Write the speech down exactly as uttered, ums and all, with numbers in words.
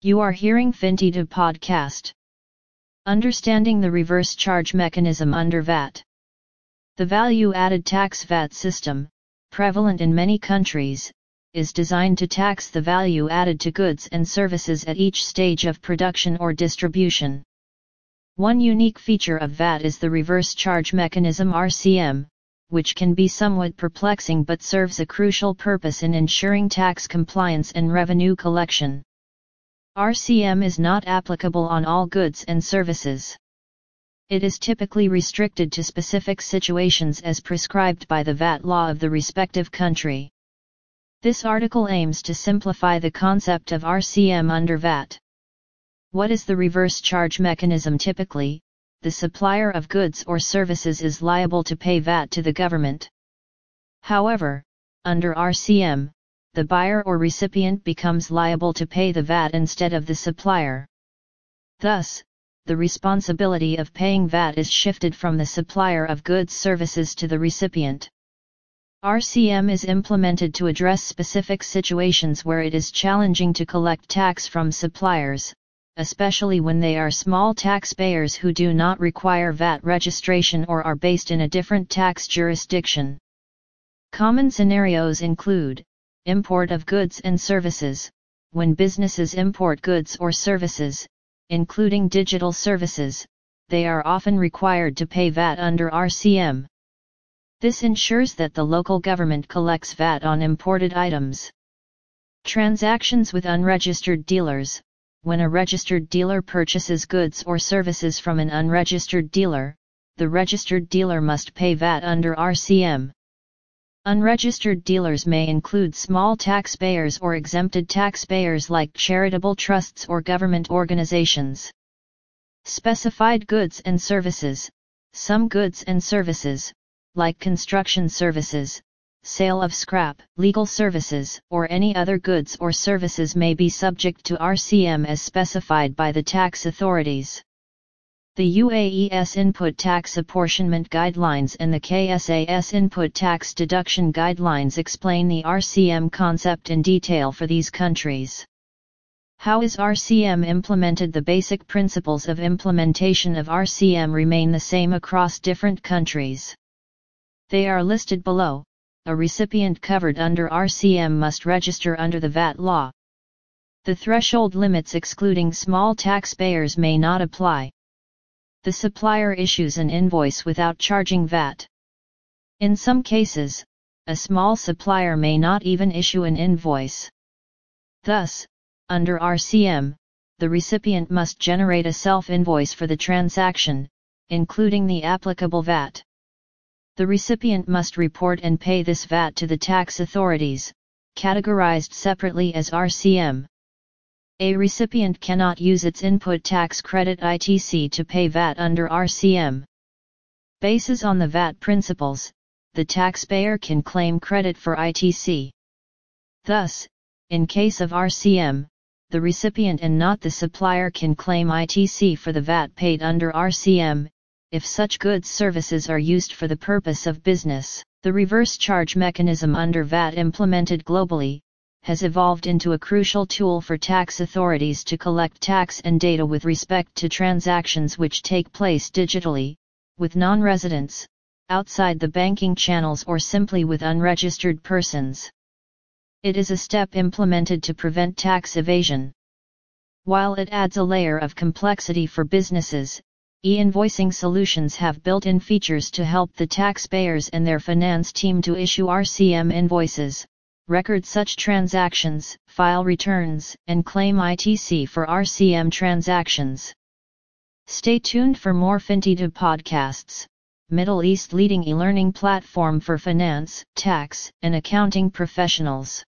You are hearing FinTEDA podcast. Understanding the reverse charge mechanism under V A T. The value-added tax V A T system, prevalent in many countries, is designed to tax the value added to goods and services at each stage of production or distribution. One unique feature of V A T is the reverse charge mechanism R C M, which can be somewhat perplexing but serves a crucial purpose in ensuring tax compliance and revenue collection. R C M is not applicable on all goods and services. It is typically restricted to specific situations as prescribed by the V A T law of the respective country. This article aims to simplify the concept of R C M under V A T. What is the reverse charge mechanism? Typically, the supplier of goods or services is liable to pay V A T to the government. However, under R C M, the buyer or recipient becomes liable to pay the V A T instead of the supplier. Thus, the responsibility of paying V A T is shifted from the supplier of goods services to the recipient. R C M is implemented to address specific situations where it is challenging to collect tax from suppliers, especially when they are small taxpayers who do not require V A T registration or are based in a different tax jurisdiction. Common scenarios include import of goods and services. When businesses import goods or services, including digital services, they are often required to pay V A T under R C M. This ensures that the local government collects V A T on imported items. Transactions with unregistered dealers. When a registered dealer purchases goods or services from an unregistered dealer, the registered dealer must pay V A T under R C M. Unregistered dealers may include small taxpayers or exempted taxpayers like charitable trusts or government organizations. Specified goods and services. Some goods and services, like construction services, sale of scrap, legal services, or any other goods or services may be subject to R C M as specified by the tax authorities. The U A E's Input Tax Apportionment Guidelines and the K S A's Input Tax Deduction Guidelines explain the R C M concept in detail for these countries. How is R C M implemented? The basic principles of implementation of R C M remain the same across different countries. They are listed below. A recipient covered under R C M must register under the V A T law. The threshold limits excluding small taxpayers may not apply. The supplier issues an invoice without charging V A T. In some cases, a small supplier may not even issue an invoice. Thus, under R C M, the recipient must generate a self-invoice for the transaction, including the applicable V A T. The recipient must report and pay this V A T to the tax authorities, categorized separately as R C M. A recipient cannot use its input tax credit I T C to pay V A T under R C M. Bases on the V A T principles, the taxpayer can claim credit for I T C. Thus, in case of R C M, the recipient and not the supplier can claim I T C for the V A T paid under R C M, if such goods services are used for the purpose of business. The reverse charge mechanism under V A T implemented globally, has evolved into a crucial tool for tax authorities to collect tax and data with respect to transactions which take place digitally, with non-residents, outside the banking channels or simply with unregistered persons. It is a step implemented to prevent tax evasion. While it adds a layer of complexity for businesses, e-invoicing solutions have built-in features to help the taxpayers and their finance team to issue R C M invoices, record such transactions, file returns, and claim I T C for R C M transactions. Stay tuned for more FinTEDA podcasts, Middle East leading e-learning platform for finance, tax, and accounting professionals.